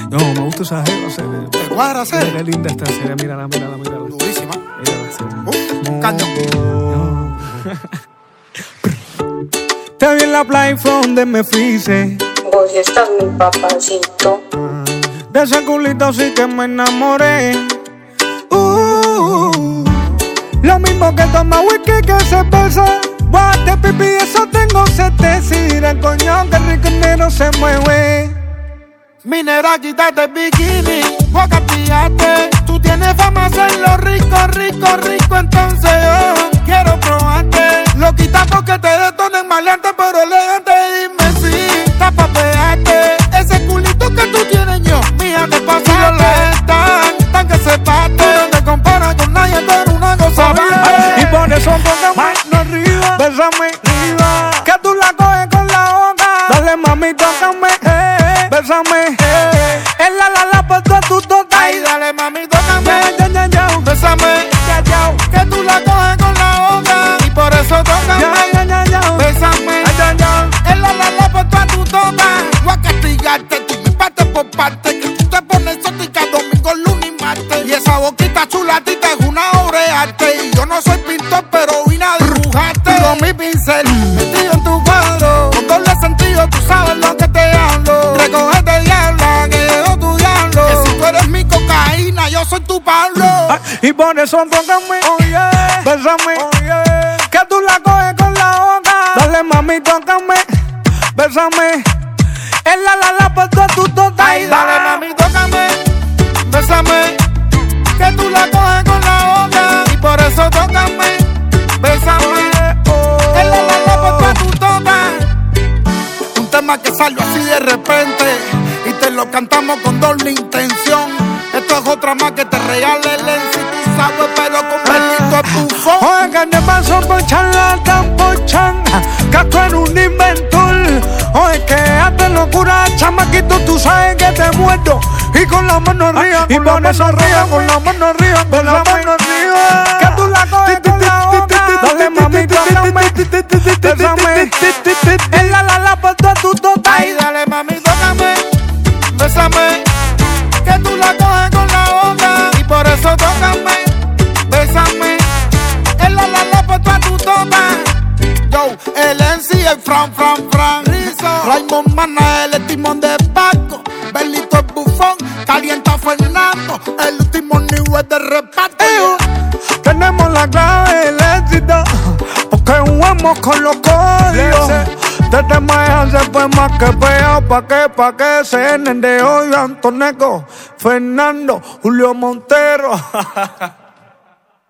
No, me gusta esa jeva, se ve. ¿Te cuadra, Mira qué linda esta serie, mírala. Durísima. Cañón. Te vi en la playa fue donde me fuiste. Vos estás mi papacito. De ese culito sí que me enamoré. Lo mismo que toma whisky que cerveza. Guate, pipi, eso tengo certeza. Coño, que rico y negro se mueve. Minera, quítate el bikini, boca pillate. Tú tienes fama de hacerlo rico. Entonces yo quiero probarte. Lo quita porque te detonen maleante, pero elegante. Dime si está pa' pegarte. Ese culito que tú tienes yo, mía, te paso y lo tan que se parte. No te comparas con nadie, pero una cosa Y por eso ponga mano arriba, bésame arriba, que tú la coges con la boca. Dale mami, tócame, bésame, en la por toda tu tota. Ay, dale mami, tócame, bésame, que tú la coges con la boca. Y por eso tócame, bésame, en la por toda tu tota. Voy a castigarte, tú me partes por parte. Que tú te pones exótica domingo, lunes y martes. Y esa boquita chulatita es una obra de arte. Y yo no soy pintor, pero vine a dibujarte con mi pincel metido en tu cuadro. Con doble sentido, tú sabes lo que te hablo. Recógete, diabla, que llegó tu diablo. Que si tú eres mi cocaína, yo soy tu Pablo. Y por eso tócame, bésame, que tú la coges con la boca. Dale mami, tócame, bésame, en la por toda tu tota. Ay, dale mami, tócame, bésame, que tú la coges con la boca. Y por eso tócame, bésame, en la por toda tu tota. Un tema que salió así de repente y te lo cantamos con doble intención. Esto es otra más que te regale el Lenzi, tú sabes, pero con Benito es bufón. Oye, que te pasó por charlatán, por changa, que tú eres un inventor. Oye, que haces locura, chamaquito, tú sabes que te muerto. Y con la mano arriba, y con eso arriba, con la mano arriba, con la mano arriba. Que tú la coges con la boca. Dale mami, tócame, bésame, en la por toda tu tota. Ay, dale mami, tócame, bésame, que tú la coges con la boca. Y por eso tócame, bésame, en la por toda tu tota. Yo, el Lenzi, el Fran, Raymond Mana, el timón de Paco. Benito es bufón, calienta Fernando, el último nivel de reparto. Tenemos la clave del éxito, porque jugamos con los códigos. Este maestro se fue más que pegado, pa' que se de hoy Antoneco, Fernando, Julio Montero.